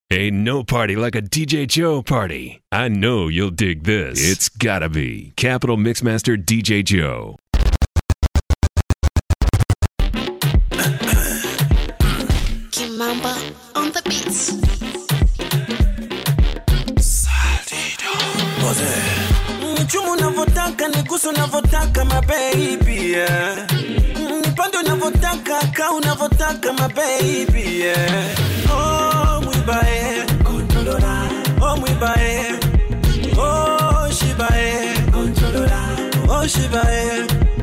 Ain't no party like a DJ Joe party. I know you'll dig this. It's gotta be Capital Mixmaster DJ Joe. Kimamba on the beats. Chumu unavotaka, nigusu unavotaka, my baby, yeah. Nipande unavotaka, ka unavotaka, my baby, yeah. Oh, mwibae, controlora. Oh, mwibae, oh, shibae, controlora. Oh, shibae.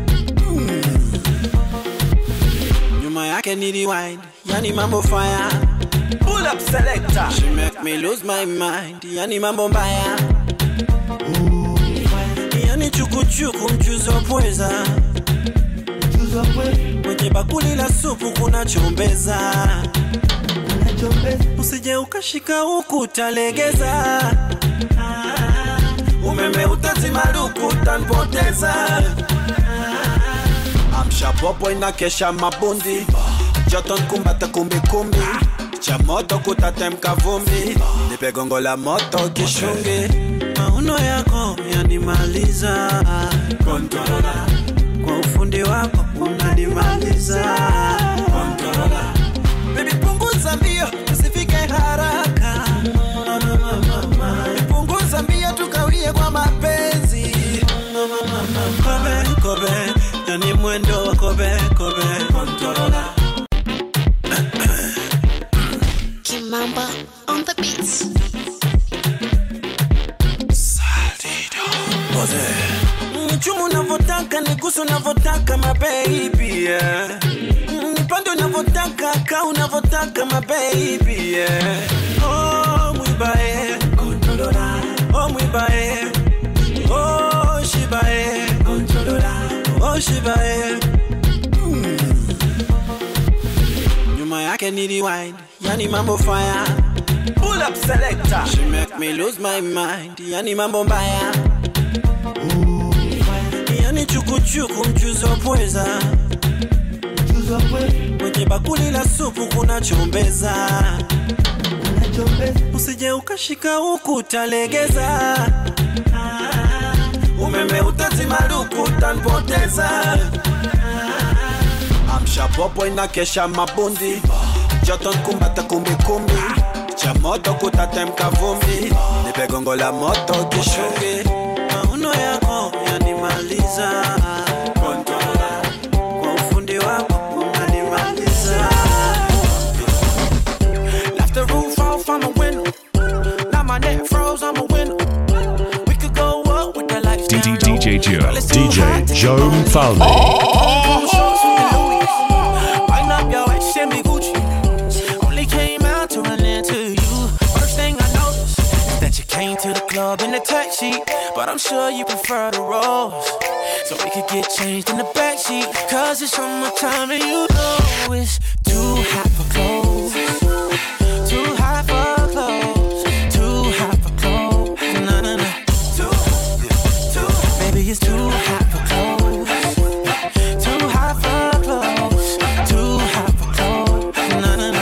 Nyuma yake ni rewind, yani mambo fire. Pull up selector. She make me lose my mind, yani mambo mbaya. Yani chukuchuku mchuzo pweza. Kwenye bakuli la supu kuna chombeza. Usije ukashika huku utalegeza. Umeme utazima luku utanipoteza. Amsha popo inakesha mabundi. Joto nkumbata kumbi kumbi. Cha moto kutatemka vumbi. Nipe gongo la moto kishungi. Mauno yako yanimaliza. Controller. Kwa ufundi wako unanimaliza. Controller. Baby punguza mbio usifike haraka. Punguza mbio tukawie kwa mapenzi. Kobe kobe yani mwendo wa kobe kobe. Controller. Kimamba on the beats. Chumu unavotaka, nigusu unavotaka, my baby, yeah. Nipande unavotaka, ka unavotaka, my baby, yeah. Oh, mwibae, controlora. Oh, mwibae, oh, shibae, controlora. Oh, shibae. Nyuma yake ni rewind, yani mambo fire. Pull up selector. She make me lose my mind, yani mambo mbaya. Yani chukuchuku mchuzo pweza. Kwenye bakuli la supu kuna chombeza. Usije ukashika huku utalegeza. Umeme utazima luku utanipoteza. Amsha popo inakesha mabundi. Joto nkumbata kumbi kumbi. Cha moto kutatemka vumbi. Nipe gongo la moto kishungi. Mauno yako yanimaliza. Controller. Kwa ufundi wako unanimaliza. Left the roof off, I'm a winner. Now my neck froze, I'm a winner. We could go up with the lifestyle. DJ Joe. DJ Joe Mfalme. Wind up your ass, send me Gucci. Only came out to run into you. First thing I noticed is that you came to the club in a taxi, but I'm sure you prefer the rose. So we could get changed in the backseat, cause it's summertime and you know it's too hot for clothes. Too hot for clothes. Too hot for clothes. No, no, no. Baby, it's too hot for clothes. Too hot for clothes. Too hot for clothes. No, no, no.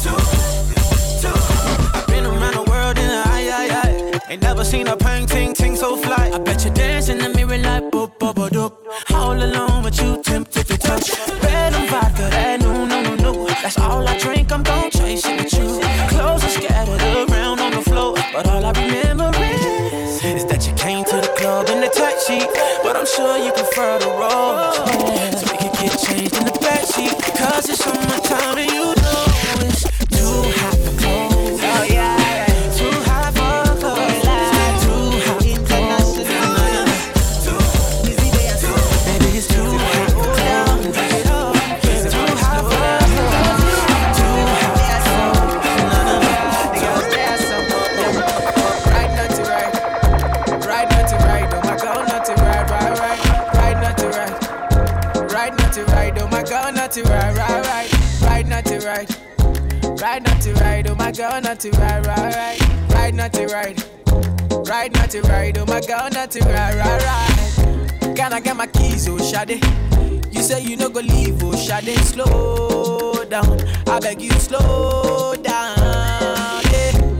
I've been around the world in the eye. Ain't never seen a painting so fly. I bet you dance in the mirror like boop, boop, boop, doop. All alone with you, tempted to touch. Red and vodka, that no. That's all I drink, I'm gon' chase it with you. Clothes are scattered around on the floor, but all I remember is that you came to the club in the taxi, but I'm sure you prefer the rose. So we can get changed in the backseat, cause it's summertime and you know it's too hot for clothes. Oh yeah, too hot for clothes. Too hot for clothes. Baby, it's too hot for clothes. Too hot for clothes. Too hot for Right, not to right. Right, not to right. Oh my God, not to right. Right, not to right. Right, not to right. Oh my God, not to right. Right, not to right. Right, not to right. Oh my God, not to right. Right, not to right. Right, not to right. Oh my God, not to right. Can I get my keys, oh shawty? You say you no go leave, oh shawty. Slow down, I beg you slow down, yeah.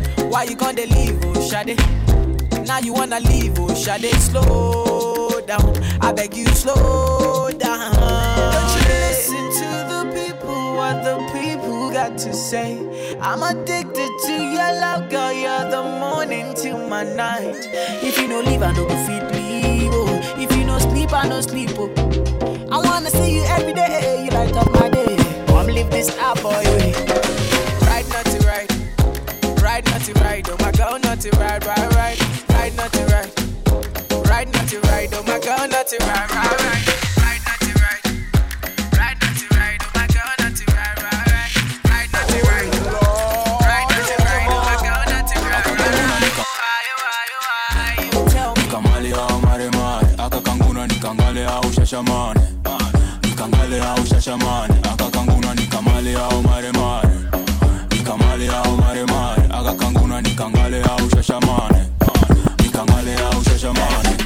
you gonna leave, oh Shade? Now you wanna leave, oh Shade? Slow down, I beg you, slow down. Don't you listen to the people, what the people got to say. I'm addicted to your love, girl, you're the morning till my night. If you no leave, I no go feed me, oh. If you no sleep, I no sleep, oh. I wanna see you every day, you light up my day. Come live this out, boy, way. Ride, naughty, ride. Ride, naughty, ride. Oh my girl, naughty, ride, ride, ride. Ride, naughty, ride. Ride, naughty, ride. Oh my girl, naughty, ride, ride, ride. Ride, naughty, ride. Ride, naughty, ride. Oh my girl, naughty, ride, ride, ride. Ride, naughty, ride. Ride, naughty, ride. Oh my girl, naughty, ride, ride, ride. Tell me. Nikamali au maremare, akakanguna nikangale au shashamane. Nikangale au shashamane, akakanguna nikamali au maremare. Nikamali au maremare, akakanguna nikangale au shashamane. Nikangale au shashamane.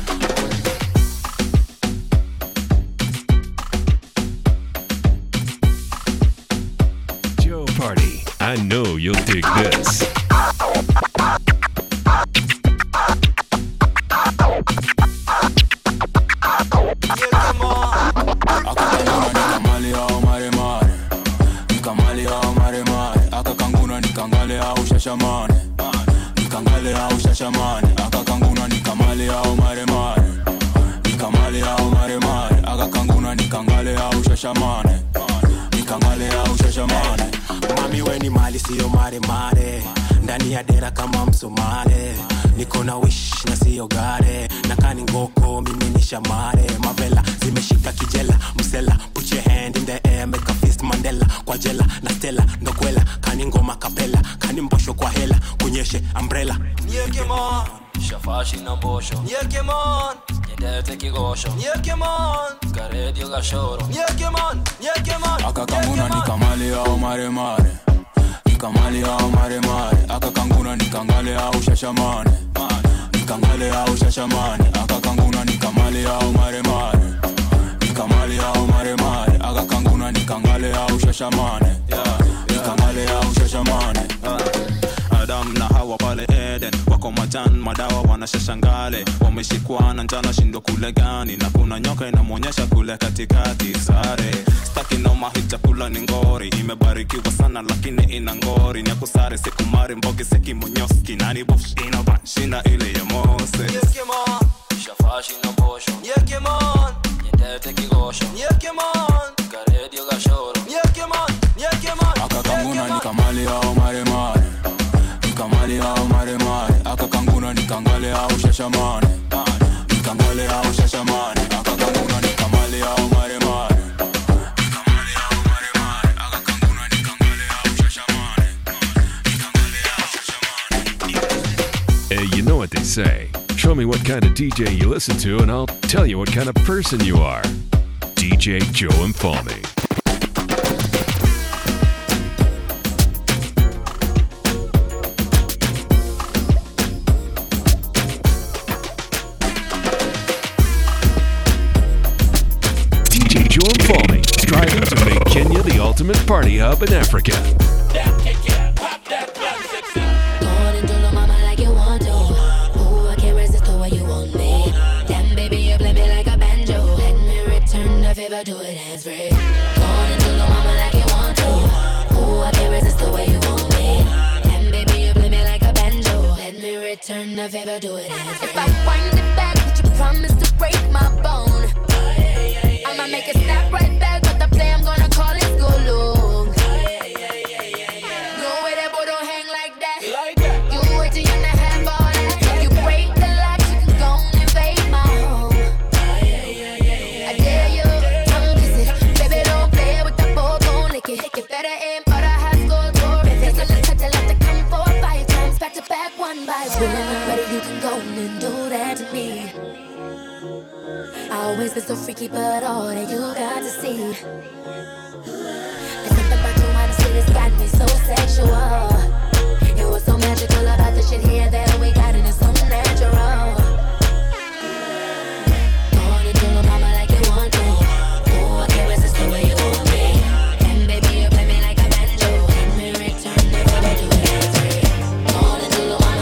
Joe Party. I know you'll dig this. Shashamane, nikangale au shashamane, akakanguna nikamale au maremare. Nikamale au maremare, akakanguna nikangale au shashamane. Nikangale au shashamane. Mami we ni mali siyo maremare, ndani ya dera kama msomale. Niko na wish na siyo gare, nakani ngoko mimi ni shamare. Mavela zimeshika kijela, msela put your hand in the air, make a fist Mandela. Kwa jela na stella, ndokwela, kani ngoma kapela. Kani mbosho kwa hela, kunyeshe umbrella. Nyekemon, shafashi na mbosho. Nyekemon, nyedete kigosho. Nyekemon, karedio gashoro. Nyekemon, nyekemon. Akakanguna nikamale au maremare. Nikamale au maremare, akakanguna nikangale au shashamane. Nikangale au shashamane, akakanguna nikamale au maremare. Nikamale au maremare, akakanguna nikangale au shashamane. Nikangale au shashamane. Adam na Hawa pale Eden, wako majan madawa wanashashangale. Wameshikwa na njana shindo kule gani, na kuna nyoka inamuonyesha kule katikati sare. Staki noma hii chakula ni ngori, imebarikiwa sana lakini ina ngori. Nyakusare siku mari mbogi seki munyoski, nani bush ina banshina ile ya Mose. Nyekemon, shafashi na mbosho. Nyekemon, nyedete kigosho. Nyekemon, karedio gashoro. Nyekemon, nyekemon. Akakanguna nikamale au maremare. Nikamale au maremare, akakanguna nikangale au shashamane. Nikangale au shashamane, akakanguna nikamale au maremare. Nikamale au maremare, akakanguna nikangale au shashamane. Nikangale au shashamane. Hey, you know what they say. Show me what kind of DJ you listen to and I'll tell you what kind of person you are. DJ Joe Mfalme. Joe Mfalme, striving to make Kenya the ultimate party hub in Africa. Go on and do lo mama like you want to. Ooh, I can't resist the way you want me. Damn baby, you play me like a banjo. Let me return the favor, do it hands free. Go on and do lo mama like you want to. Ooh, I can't resist the way you want me. Damn baby, you play me like a banjo. Let me return the favor, do it hands free. If I wind it back, would you promise to break my bone? I'ma make it snap right back, but the play I'm gonna call it go long. No way that boy don't hang like that. You wait till you're not have all that. You break the lock, you can go and invade my home. I dare you, tongue kiss it. Baby, don't play with the ball, gon' lick it. You better aim for the high score door. If there's a little touch, I'll have to come 4 or 5 times, back to back, one by one. When I'm ready, you can go and do that to me. I always been so freaky, but all that you got to see. There's something about you, honestly, that's got me so sexual. It was so magical about the shit here that we got, and it's so natural. Go on and do lo mama like you want to. Ooh, I can't resist the way you want me. And baby, you play me like a banjo. Let me return the favor, do it hands free. Go on and do lo mama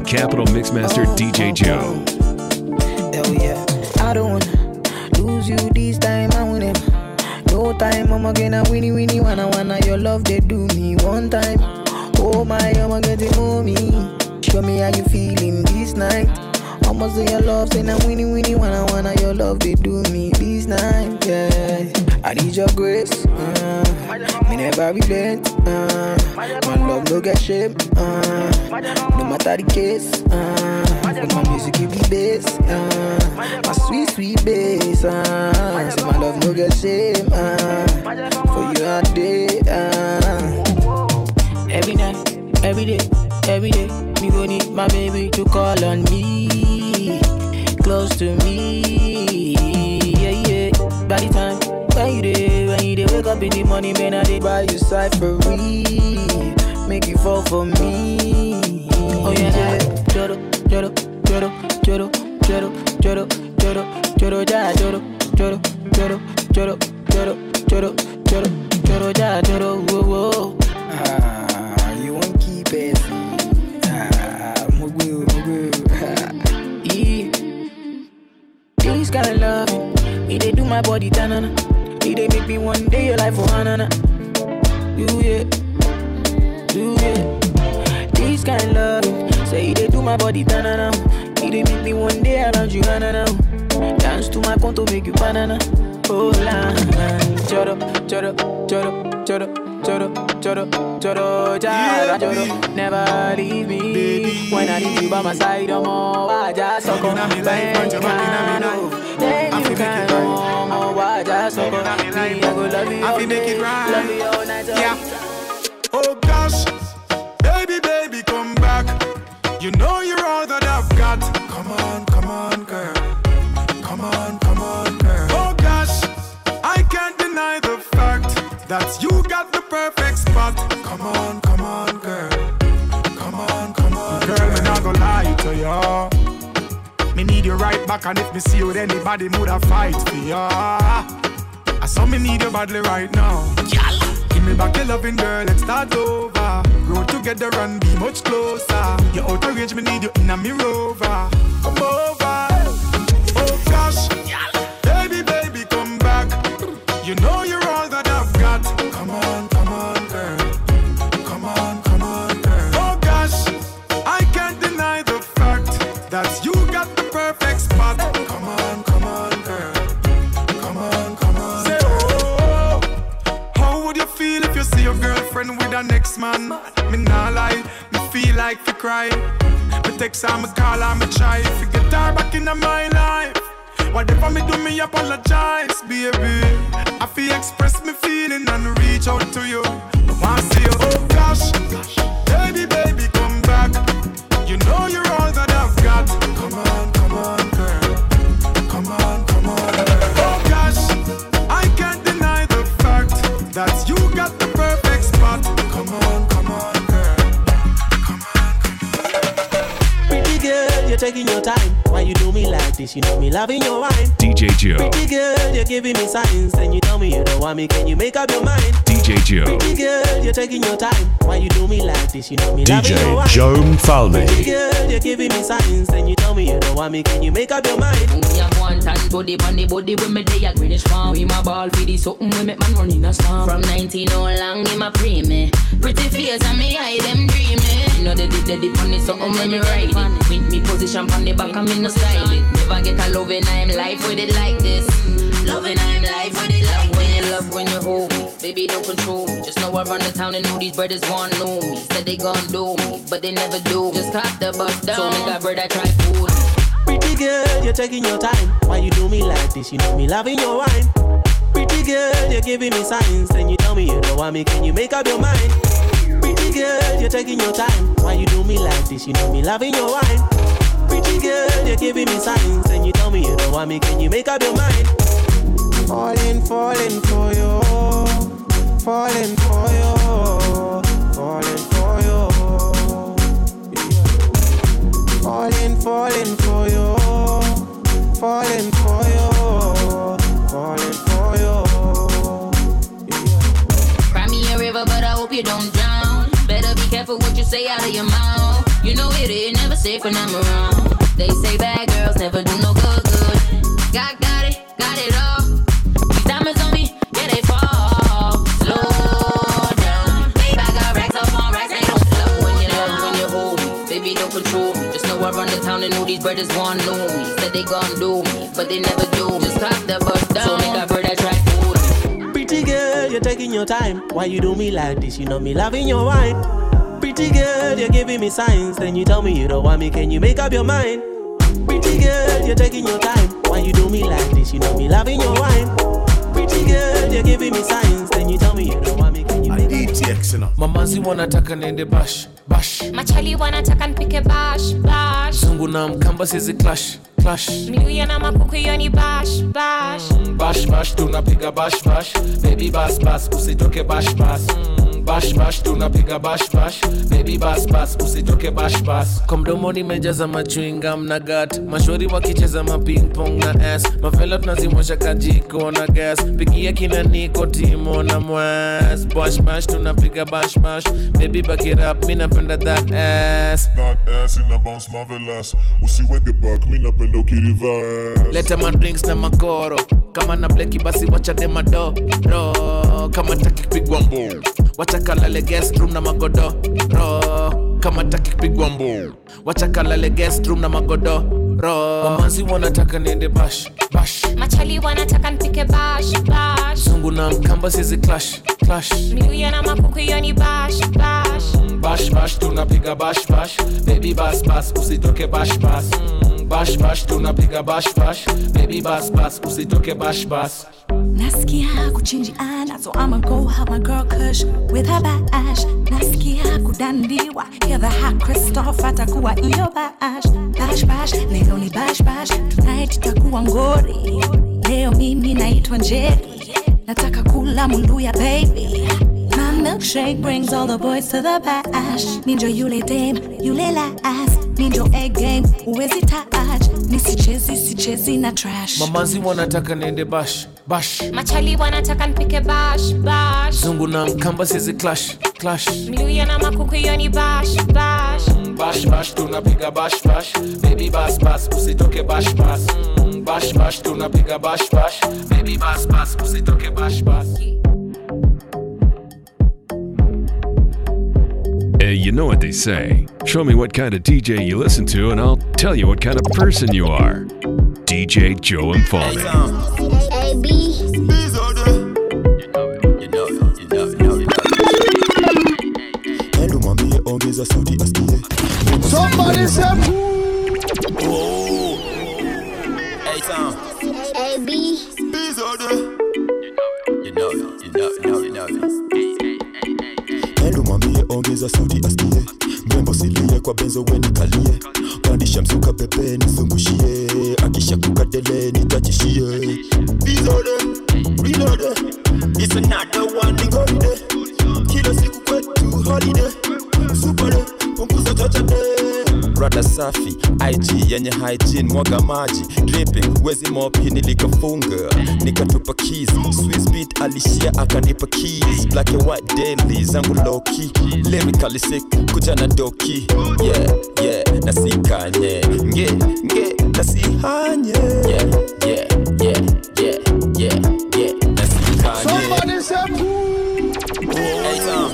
Capital Mixmaster DJ Joe. Hell yeah. I don't wanna lose you this time, I win it. No time, I'ma get a winnie wanna your love, they do me one time. Oh my, I'ma get it for me. Show me how you feeling this night. I'ma say your love, say now winnie wanna your love, they do me this night, yeah. I need your grace, me never relent, my love no get shame, no matter the case, with my music give me bass, my sweet bass, say my love no get shame, for you all day, every night, every day, me go need my baby to call on me, close to me, yeah, by the time. When you dey wake up in the morning, man, I dey buy you cyphery, make you fall for me. Oh yeah, joro, ja, joro, whoa. You won't keep it. Mugu. This kind of love, it dey do my body tanana. It dey make me one day your life for hanana. You yeah. This kind of love, say it dey do my body tanana. It dey make me one day around you hanana. Dance to my conto, make you banana. Oh la, choro, never leave me. Baby. When I need you by my side, I'm all I just so come back. Then you can know I just so come. I go love you all day, love you all night. Yeah. Oh gosh, baby, come back. You know you're all that I've got. Come on, girl. Come on, girl. Oh gosh, I can't deny the fact that you got the perfect spot. Come on, girl. Come on, girl. Me not gonna lie to you. Me need you right back, and if me see you with anybody, would I fight for ya? I saw me need you badly right now. Give me back your loving, girl. Let's start over. Grow together and be much closer. You're out of range, me need you in a me rover. Come over. Oh gosh, baby, come back. You know you're all that I've got. Come on, girl. Come on, girl. Oh gosh, I can't deny the fact that you got the perfect spot. Come on, girl. Come on. Say, oh, how would you feel if you see your girlfriend with her next man? Me nah lie, me feel like to cry. Me text her, me call her, me try to get her back in my life. Whatever me do, me apologize, baby. I feel express me feeling and reach out to you. I want to see you, oh gosh. Baby, come back. You know you're all that I've got. Come on, girl. Come on, girl. Oh gosh, I can't deny the fact that you got the perfect spot. Come on, girl. Come on. Pretty girl, you're taking your time. Why you do me like this? You know me loving your wine. DJ Joe. Pretty girl, you're giving me signs. Then you tell me you don't want me. Can you make up your mind? DJ Joe. Pretty girl, you're taking your time. Why you do me like this? You know me loving your wine. DJ Joe Mfalme. Pretty girl, you're giving me signs. Then you tell me you don't want me. Can you make up your mind? We have one time body on the body with me day at Greenwich Farm. We my ball for the something we make man run in a storm. From 19 all long in my pre-me. Pretty face and me eye them dreaming. You know they did on the something when me ride it. With me position on the back and me no style it. Never get a loving, I'm life with it like this. Loving, I'm life with it like when you love, when you hold me. Baby, don't control me. Just know I run the town and know these brothers want to know me. Said they gon' do me, but they never do. Just cop the bus down. So me got bread, I try food. Pretty girl, you're taking your time. Why you do me like this? You know me loving your wine. Pretty girl, you're giving me signs. Then you tell me you don't want me. Can you make up your mind? Pretty girl, you're taking your time. Why you do me like this? You know me loving your wine. Pretty girl, you're giving me signs. Then you tell me you don't want me. Can you make up your mind? Falling for you. Falling for you. Falling for you. Falling for you. Falling for you. Falling for you. Cry me a river, but I hope you don't drown. Better be careful what you say out of your mouth. You know with it, never safe when I'm around. They say bad girls never do no good. Got it all. These diamonds on me, yeah, they fall. Slow down. Babe, I got racks up on racks, they don't love when you hold me. Baby, don't control me. Just know I run the town and know these brothers want know me. Said they gon' do me, but they never do. Just cock the bus down, so make that bird that try food. Pretty girl, you're taking your time. Why you do me like this? You know me loving your wine. Pretty girl, you're giving me signs. Then you tell me you don't want me, can you make up your mind? Pretty girl, you're taking your time. Why you do me like this? You know me loving your wine. Pretty girl, you're giving me signs. Then you tell me you don't want me, can you make up your mind? Mamazi wanataka nende bash. Machali wanataka nipike bash. Zungu na mkamba sizi clash. Miluya na makuku yoni bash. Bash, tunapiga bash. Baby bass, usitoke bash. Bash, tunapiga bash. Baby bass, usitoke bash. Kwa mdomoni mejaza machewing-gum na gat. Mashori wakicheza maping pong na ass. Mafela tunazimosha kajiko na gas. Pigia kina niko timo na mwas. Bash, tunapiga bash. Baby back it up, mi napenda that ass. That ass ina bounce marvelous. Usiweke back, mi napenda ukiriverse. Leta ma drinks na makoro. Kama na bleki basi wacha dema do. Kama taki kupigwa mbo, wacha kalale guest room na magodo. Kama taki kupigwa mbo, wacha kalale guest room na magodo. Mamazi wanataka niende bash. Machali wanataka nipike bash. Zungu na mkamba sizi clash. Miluya na makuku yoni bash. Bash, tunapiga bash. Baby bass, usitoke bash. Bash, tunapiga bash. Baby bass, usitoke bash. Nasikia kuchinjiana, so I'ma go help my girl Kush with her bash. Nasikia kudandiwa, hear the hot Christoph atakuwa iyo bash. Leo ni bash. Tonight itakuwa ngori. Leo mimi naitwa Njeri. Nataka kula muluya baby. My milkshake brings all the boys to the bash. Ninjo yule dame, yule lass. Ninjo egg game, uwezi touch. Nisichezi na trash. Mamazi wanataka niende bash. Machali wanataka nipike bash. Zungu na mkamba sizi clash. Miluya na makuku yoni bash. Bash, tunapiga bash. Baby bass, usitoke bash. Bash, tunapiga bash. Baby bass, usitoke bash. You know what they say. Show me what kind of DJ you listen to and I'll tell you what kind of person you are. DJ Joe Mfalme. Somebody say Hey Tom. AB. Endo mwambie ongeza sauti asikie. Mrembo silie kwa benzo weni kalie. Pandisha msuka pepe nizungushie. Akisha kukadele nitachishie. Bizode, reloade. It's another one in holiday. Kila siku kwetu holiday. Super day, punguza chochote. Rada safi, IG yenye hygiene, mwaga maji dripping, wezi mopi nilikafunga nikatupa keys, Swiss beat alishia akanipa keys, black and white daily zangu low key, lyrically sick kuja na doki, yeah, nasikanye nge, nasihanye, yeah, nasikanye. Somebody say Hey Tom.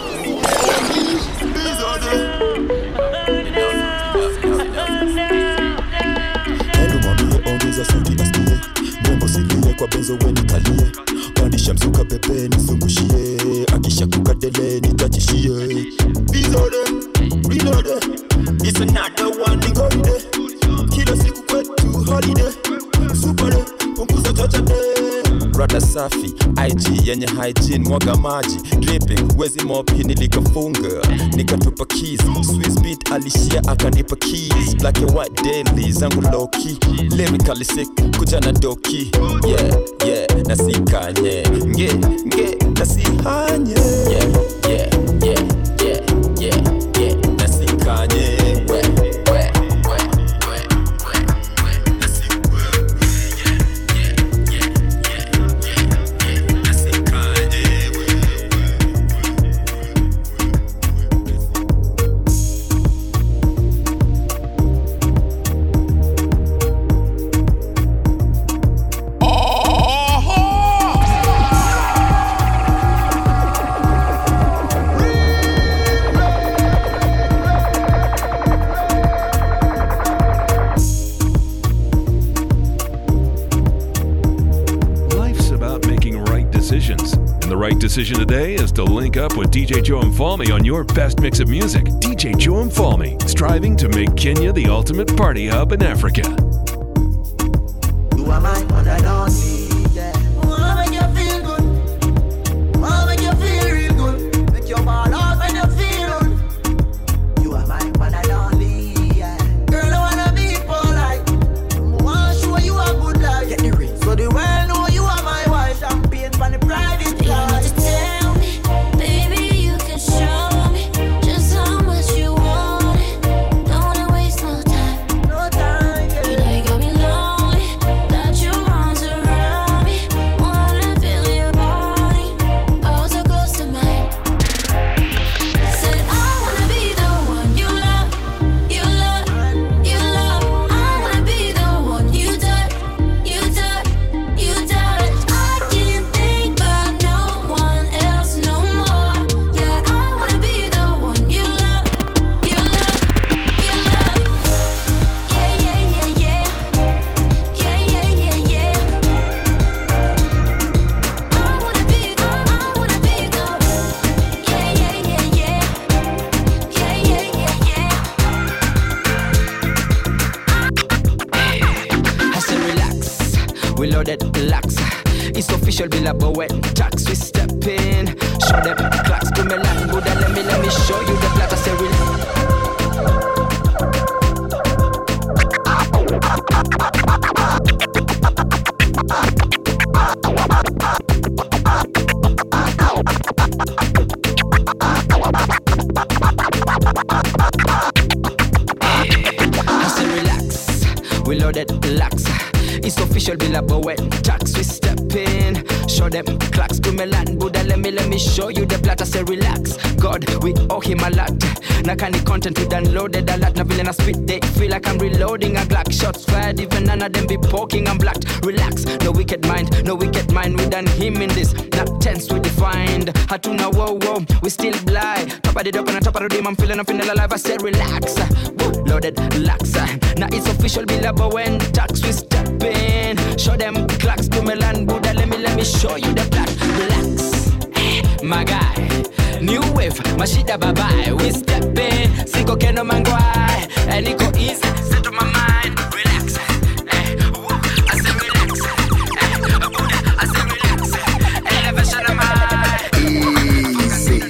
Ongeza sauti asikie. Mrembo silie kwa benzo weni kalie. Pandisha msuka pepe nizungushie. Akisha kukadele nitachishie. Bizode, reloade. It's another one in holiday. Kila siku kwetu holiday. Super day, punguza chochote. Rada safi, IG yenye hygiene, mwaga maji dripping, wezi mopi nilikafunga nikatupa keys, Swiss beat alishia akanipa keys, black and white daily zangu low key, lyrically sick kuja na doki, yeah, nasikanye nge, nasihanye, yeah, nasikanye. decisions. And the right decision today is to link up with DJ Joe Mfalme on your best mix of music. DJ Joe Mfalme, striving to make Kenya the ultimate party hub in Africa. You are my one and only, yeah. Oh, make you feel good. Oh, make you feel real good. Make your ball out when you feel good. You are my one and only, yeah. Girl, I wanna be polite. I wanna show you a good life. Get the ring. So the world know you are my wife. Champagne for the private life. You want to tell me, baby, you can show me just how much you want it. Don't wanna waste no time. No time, yeah. You know you got me lonely. Got your arms around me. Wanna feel your body, oh so close to mine. Said I wanna be the one you love, you love, you love. I wanna be the one you touch, you touch, you touch. I can't think about no one else no more. Yeah, I wanna be the one you love, you love, you love. Yeah, yeah, yeah, yeah. Yeah, yeah, yeah, yeah. I wanna be the, yeah, yeah, yeah, yeah. Yeah, yeah, yeah, yeah. I said relax, we loaded lax. It's official, we love when tax we step in. Show them clocks to me land, Buddha, let me show you the black. I say relax. I say relax, we loaded lax. It's official, we love when tax we step in. Show them clocks to me land, Buddha, let me show you the plot. I say relax, God, we owe him a lot. Now kind of content we downloaded a lot. Now villain a spit, they feel like I'm reloading a Glock. Shots fired, even none of them be poking and blocked. Relax, no wicked mind, we done him in this. Not tense, we defined. Hatuna, whoa, whoa, we still blind. Top of the dope and on top of the rim, I'm feeling alive. I say relax, woo, loaded lax. Now it's official, we love when tax we step in. Show them clocks to me land, Buddha, let me show you the plot. Relax, my guy. New wave, mashida bye-bye. We step in, siko keno mangwai. And it go easy, set to my mind. Relax, woo, I say relax. Buddha, I say relax. Elevation of mind. Easy.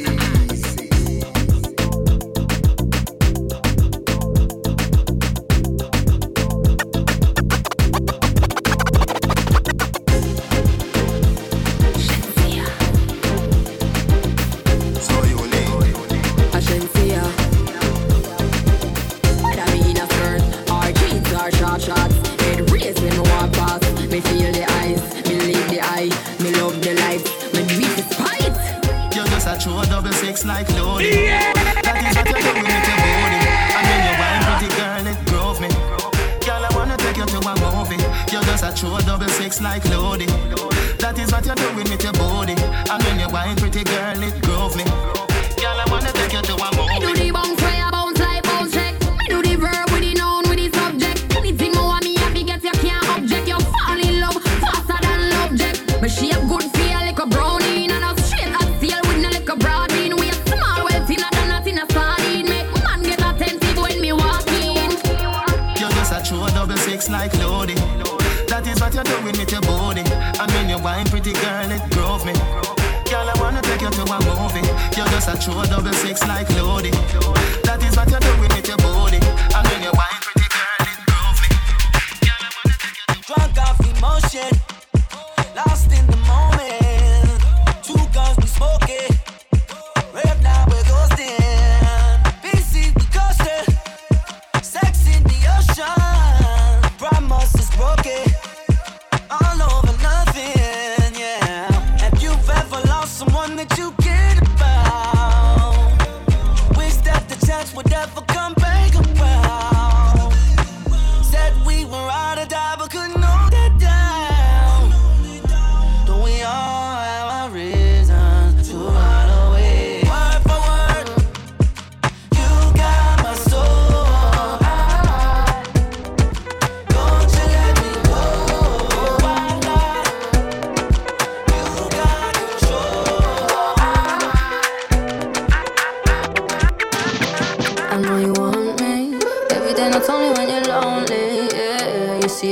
Like loading. Yeah. That is what you're doing with your body. And when you wine, pretty girl, it drove me. Girl, I wanna take you to a movie. You're just a true 666 like loading. That is what you're doing with your body. And when you wine, pretty girl, it drove me. Girl, I wanna take you to a movie. I do the bounce fire, bounce like bounce check. I do the verb with the noun with the subject. Anything more me happy get you can't object. You fall in love faster than object. But she a good feel like a brownie and a straight hot steel with no like a broad bean. Like loading. That is what you're doing with your body. And when you wine, pretty girl, it drove me. Girl, I wanna take you to a movie. You're just a true 666 like loading. That is what you're doing with your body. And when you wine, pretty girl, it drove me. Girl, I wanna take you to drunk off emotion, lost in the moment. Two guns we smoking. Rap now we're ghosting. BC the coaster. Sex in the ocean. Promise is broken, all over nothing, yeah. Have you ever lost someone that you cared about? Wish that the chance would ever come back around. Said we were out of die, but couldn't hold it down.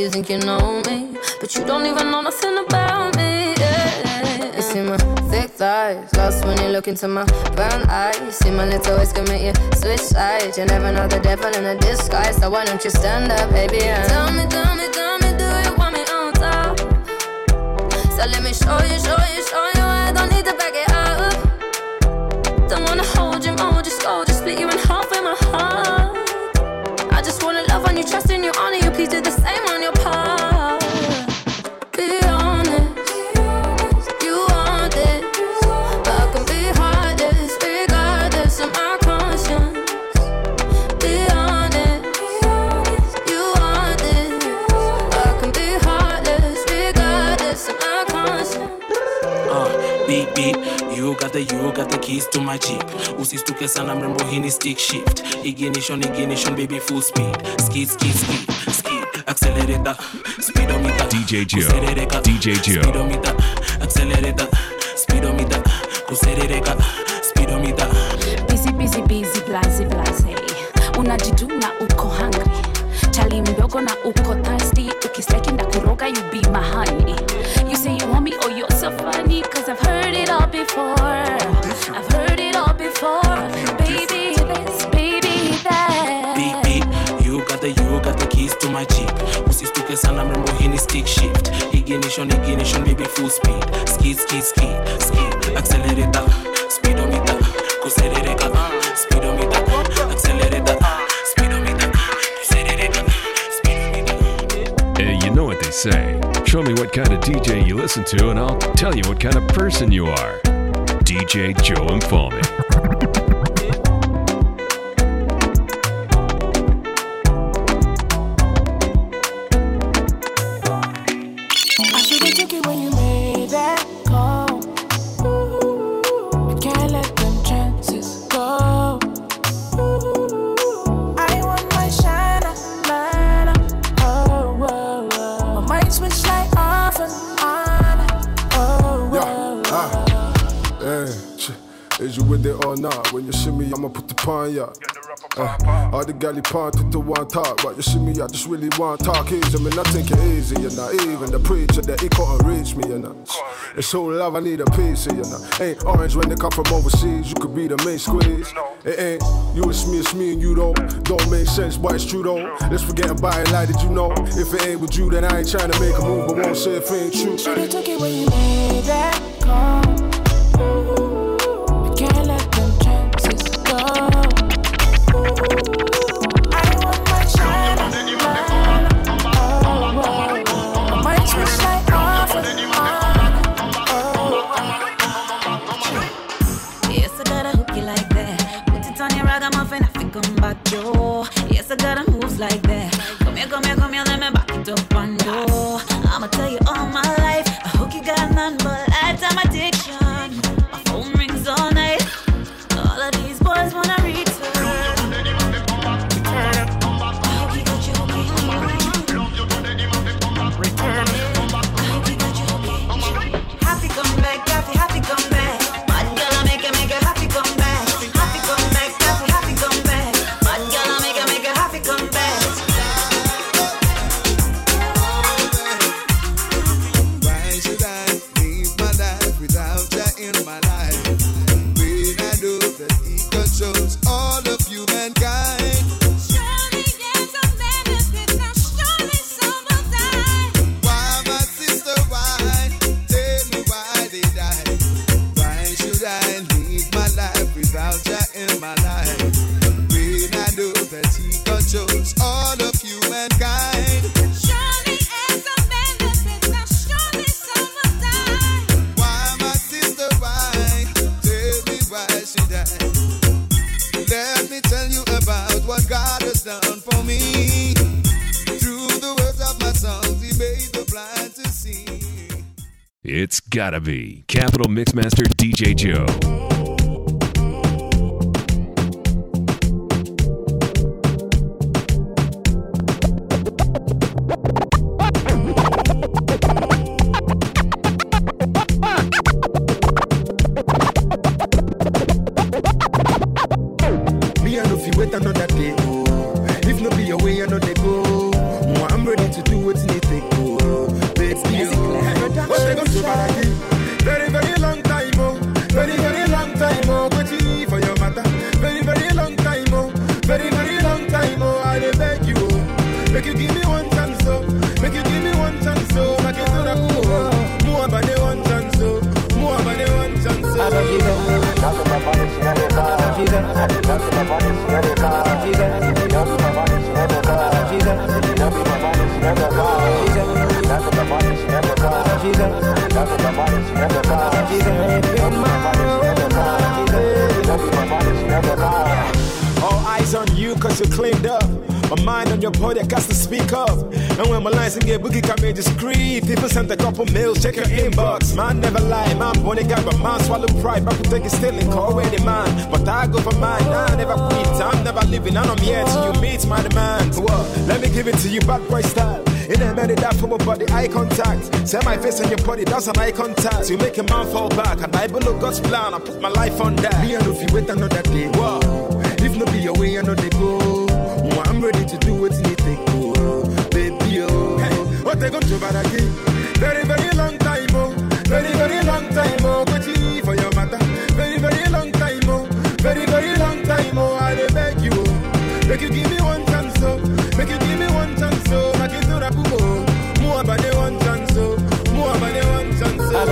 you think you know me, but you don't even know nothing about me. Yeah. You see my thick thighs, lost when you look into my brown eyes. You see my little ways can make you switch sides. You never know the devil in a disguise, so why don't you stand up, baby? And tell me, do you want me on top? So let me show you. I don't need to back it up. Don't wanna hold you, mold you, scold you, split you in half with my heart. I just wanna love on you, trust in you, honor you. Please do the same on your part. Be honest, you want it, but I can be heartless regardless of my conscience. Be honest, you want it, but I can be heartless regardless of my conscience. Beep beep, you got the keys to my Jeep. Usistuke sana mrembo, hii ni stick shift. Ignition, baby, full speed. Skid, accelerator, speedometer. DJ Joe. Speedometer, accelerator, speedometer. Kuserereka, speedometer. Busy, blaze. Unajiduna uko hungry. Chali mdogo na uko thirsty. Ukistaki na kuroga, you be my honey. You say you want me, oh you're so funny. Cause I've heard it all before. Baby this, baby that. Beep, you got the keys to my Jeep. Usistuke sana mrembo, hii ni stick shift. Ignition, baby, full speed. Skid, accelerator, speedometer. Kuserereka, speedometer. Accelerator, speedometer. Kuserereka, speedometer. Hey, you know what they say. Show me what kind of DJ you listen to, and I'll tell you what kind of person you are. DJ Joe Mfalme. I should've took it when you made that call. I can't let them chances go. I want my shine up. My mind switch like off and on. Is you with it or not? When you see me, I'ma put the pawn ya. All the galley pawn to the one talk, but you see me, I just really want talk easy. I mean, I think it easy, you know. Even the preacher that he couldn't reach me, you know. It's so love, I need a piece of, you know. Ain't orange when they come from overseas, you could be the main squeeze. It ain't you, it's me and you don't make sense, but it's true though. Let's forget about it, like did you know? If it ain't with you, then I ain't trying to make a move, but won't say if it ain't true. Should've took it when you made that call. I can't let them chances go. I want my shine up. My mind switch like off and on. Yes, I gotta hook you like that. Put it on your ragamuffin, I think come back, yo. Yes, I gotta moves like that. Come here, let me back it up and go. I'ma tell you all my life, I hook you got none but lifetime addiction. My phone rings all night. All of these boys wanna return. Happy come back, happy come back. Bad girl, I make it happy come back. Happy come back, happy come back. Bad girl, I make it happy come back. Why should I live my life without you in my life? When I know that He controls all of humankind. Surely there's a benefit, now surely some will die. Why, my sister, why? Tell me why they die. Why should I live my life without you in my life? When I know that He controls all of humankind. Surely there's a benefit, now surely some will die. Why, my sister, why? Tell me why should I? Let me tell you about what God has done for me. Through the words of my songs, He made the blind to see. It's gotta be Capital Mixmaster DJ Joe. Me, I know if you wait another day, oh. If no be your way, another go. I'm ready to do what's needed. All eyes on you cause you cleaned up. My mind on your body, I got to speak up. And when my lines in get boogie come in discreet, people send a couple mails, check your inbox. Man never lie, man bonny guy, but man swallow pride. But take it still and call ready man. But I go for mine, I never quit. I'm never leaving, and I'm here till you meet my demands. Well, let me give it to you, bad boy style. In a minute that from my body, eye contact. Set my face on your body, that's an eye contact. You make a man fall back, and I below God's plan. I put my life on that. Me and if you wait another day, wow. If not be your way, I know they go. I'm ready to do what's need to go, baby. Oh, hey, what they gonna do about again? Very, very long time, oh. Very, very long time, oh. Go for your matter. Very, very long time, oh. Very, very long time, oh. I beg you, oh. Make you give me one chance, oh. Make you give me one chance, oh. Make you do that, oh. More about the one chance, oh. More about the one chance, oh.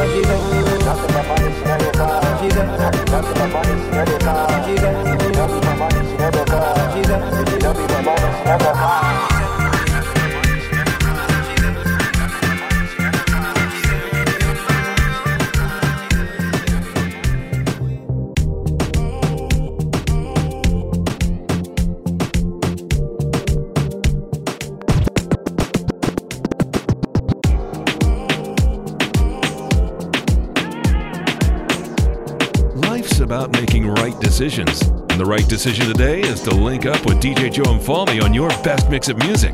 Life's about making right decisions. And the right decision today is to link up with DJ Joe Mfalme on your best mix of music.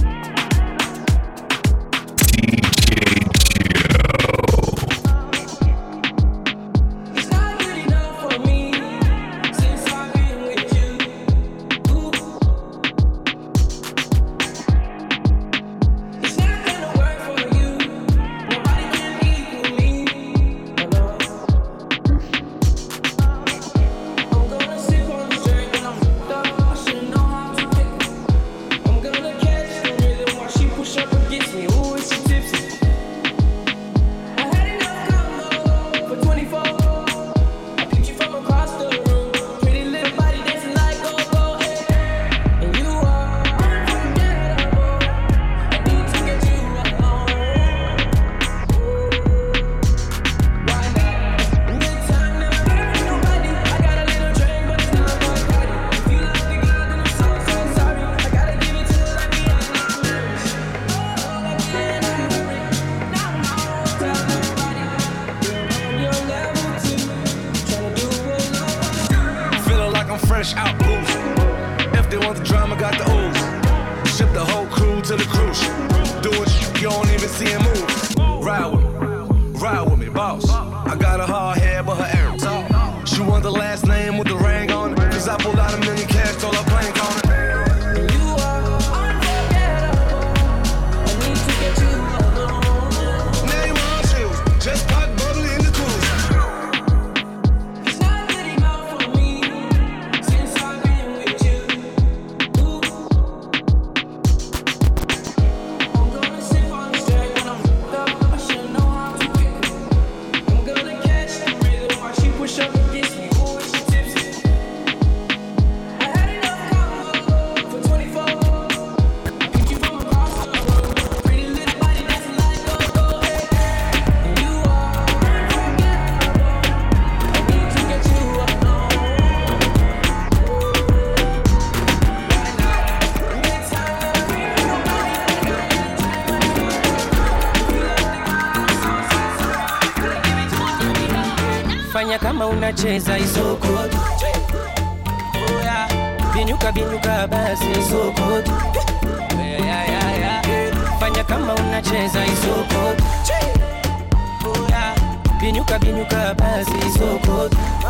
Fanya kama unacheza isoko. Binyuka binyuka basi isoko. Fanya kama unacheza isoko. Binyuka binyuka basi isoko.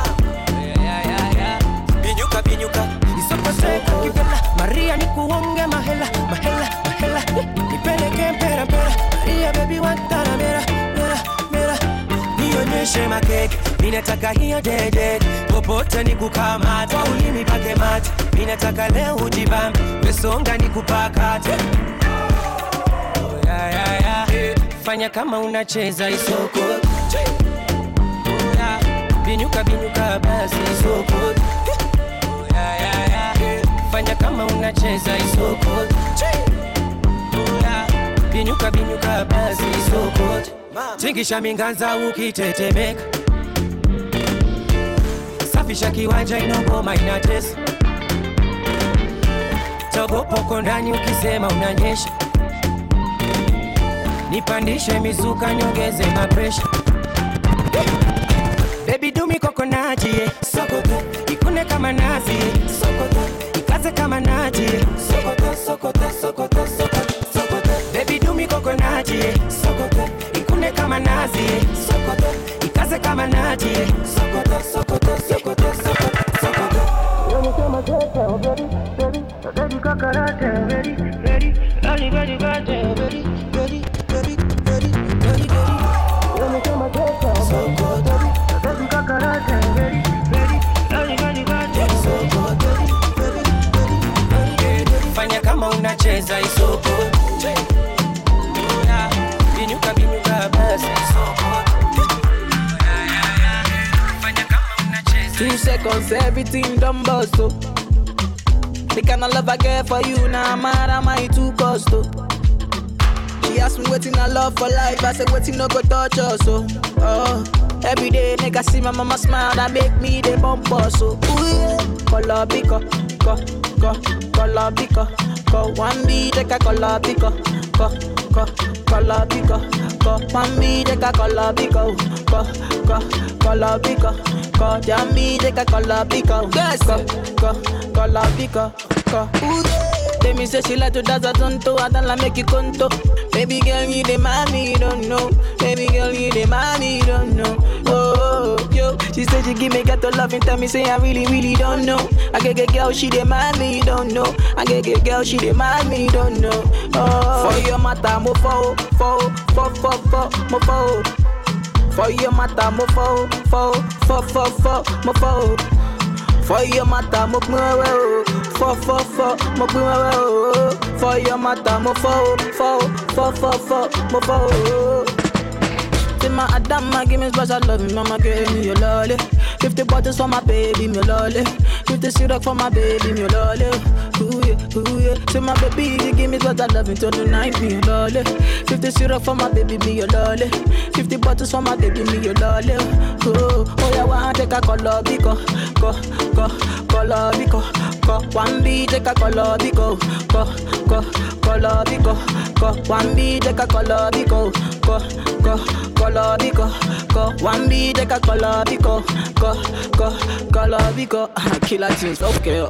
Binyuka binyuka isoko seka kivela. Maria nikuonge mahela mahela mahela. Nipeleke mpera mpera. Maria baby watana mera mera mera. Nionyeshe makeke. Minataka hiyo dede, popote ni kukamata. Kwa ulimi pake mate, minataka leo ujibambe. Mesonga ni kupakate. Oh, yeah, yeah, yeah. Fanya kama unacheza isoko. Oh, yeah. Binyuka binyuka basi isoko. Oh, yeah, yeah, yeah. Fanya kama unacheza isoko. Oh, yeah. Binyuka binyuka basi isoko. Tingisha minganza ukitetemeka, safisha kiwanja inogoma inatesa, togopoko ndani ukisema unanyesha, nipandishe mizuka nyongeze mapresha. Baby do me coconut, yeah. Sokoto, ikune kama nazi, yeah. Sokoto, ikaze kama nazi, yeah. Sokoto, sokoto, sokoto, sokoto, sokoto. Baby do me coconut, yeah. Sokoto, ikune kama nazi, yeah. Sokoto, ikaze kama nazi, yeah. Sokoto, sokoto, sokoto, sokoto, sokoto. Yo kama tete, ready, ready, ready coconut, ready, ready, ready, ready, ready, ready, ready, ready, ready, ready. Yo kama tete, sokoto. Fanya kama unacheza isoko, binyuka binyuka basi isoko. Fanya kama unacheza. 2 seconds, everything done bust up. The kind of love I get for you, now I'm mad at my too cost. She asked me waiting I love for life, I said waiting no go touch us. Oh, every day nigga see my mama smile, that make me the bumper. So ooh yeah, color biko, color biko, one be take a color biko, color biko, one be take a color biko, color biko, jammy take a color biko, color biko, ooh. Let me say she like to dance a tonto, I don't like make you conto. Baby girl, you the mommy, you don't know. Baby girl, you the mommy, you don't know. Oh, yo, she said she give me got to love and tell me say I really, really don't know. I get girl, she the mommy, you don't know. I get girl, she the mommy, you don't know. Oh, for your mata, mo fo, mo fo. For your mata, mo fo, mo fo. For your mata, mo fo. Mo for your mata, mo fo, mo fo. Say my Adama, give me special love, mama give me your lolly. 50 bottles for my baby, me lolly. 50 syrup for my baby, me lolly. Ooh yeah. Say my baby, give me special love until the night, me your lolly. 50 syrup for my baby, me your lolly. 50 bottles for my baby, me your lolly. Oh yeah, want take a color biko, color biko. One be take a color biko, color biko. One be take a color biko, color biko. One be take a color biko, color biko. Killer things, okay.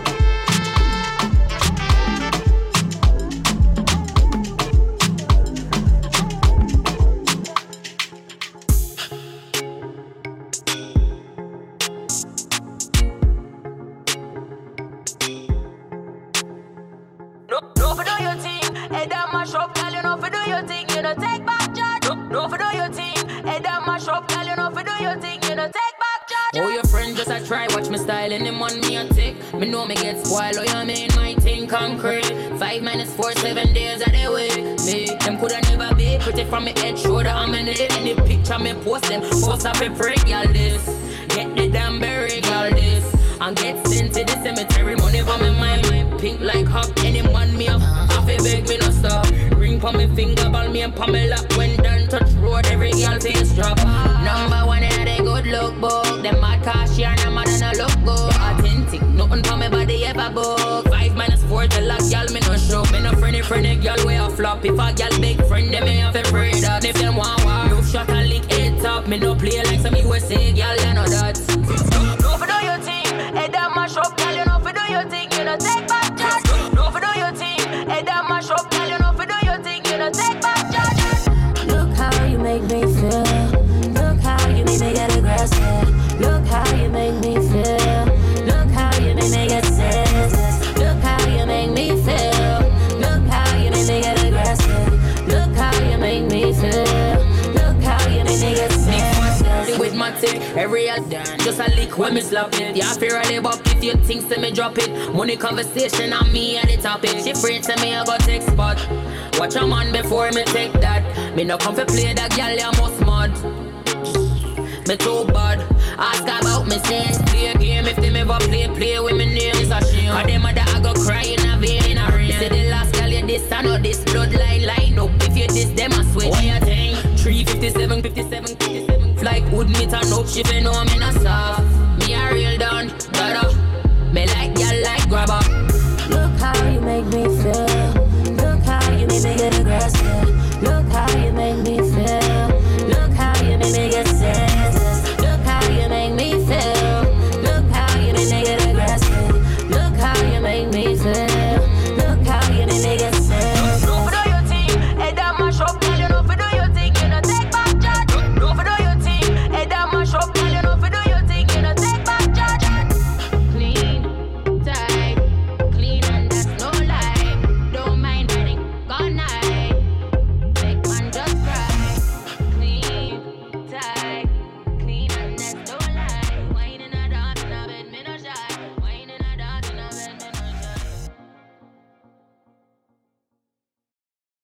No for do your thing, head down mash up, girl. You know for do your thing, you know take back charge. No for do your thing, head down mash up, girl. You know for do your thing, you know take back charge. Oh, your friend just a try, watch me style and them on me a tick. Me know me get spoiled, oh yeah, me in my thing concrete. 5 minutes 4, 7 days of the week. Me, them coulda never be pretty from me head, shoulder, I'm in it. Any picture me post them, post up a prick, y'all this. Get the damn berry, y'all this. And get sent to the cemetery, money for me mind. Pink like hop, any man me up. Half a beg me no stop. Ring for me finger, ball me and Pamela. When done touch road, every girl face drop. Number 1 in a good look book. Them mad cash here, no mad and a look good. Authentic, nothing for me body ever book. 5 minutes 4 till like y'all me no show. Me no friendly girl way a flop. If a girl big friend, them me have a afraid that. If them want war, no shot and lick it up. Me no play like some USA girl, you know that. No for do your thing, head down mash up, girl. You know for do your thing, you know take back charge. No for do your thing, head down mash up, girl. You know for do your thing, you know take back charge. Look how you make me feel. Look how you make me get aggressive. Look how you make me feel. Look how you make me get senseless. Look how you make me feel. Look how you make me get aggressive. Look how you make me feel. Look how you make me get senseless. With my thing, every ass done. Just a lick when me slap it. Yeah, I fear I live up if you think to me drop it. Money conversation on me at the topic. She afraid to me I go take spot. Watch a man before me take that. Me no come for play that girl, you must mad. Me too bad. Ask about me sense. Play a game if them ever play with me name. It's a shame. Cause them mother I go cry in a vein in a rain. Say the last girl you this, I know this bloodline line up. If you this, them I switch. What you think? 3 357. Fly would meet her up, she fi know me not soft. Me a real done.